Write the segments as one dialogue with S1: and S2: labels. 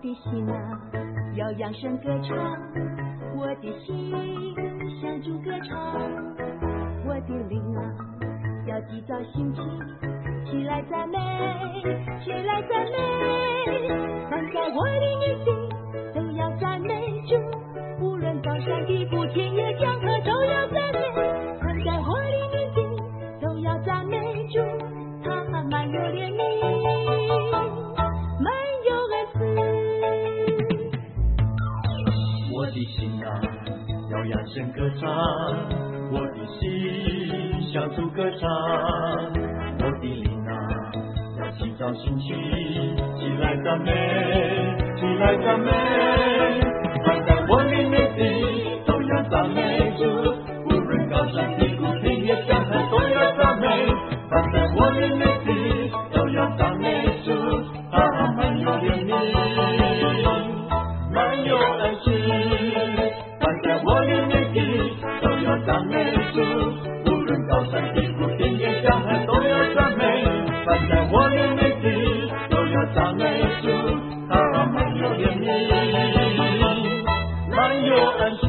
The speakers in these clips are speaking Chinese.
S1: 的心啊，要扬声歌唱，我的心向主歌唱，我的灵啊，要提早兴起，起来赞美，起来赞美，凡在我里面的都要赞美主，无论高山低谷，天野江河都要赞美，凡在我里面的都要赞美主，他满有怜悯，满有恩慈。
S2: 我的心啊，要扬声歌唱，我的心向主歌唱，我的灵啊，要提早兴起，起来赞美，起来赞美，凡在我里面的都要赞美主，无论高山低谷，天野江河都要赞美，凡在我里面的都要赞美主，他满有怜悯，满有恩慈，凡在我里面的都要赞美主，无论高山低谷，天野江河都要赞美，凡在我里面的都要赞美主，他满有怜悯，满有恩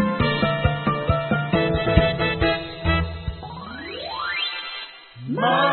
S2: 慈。My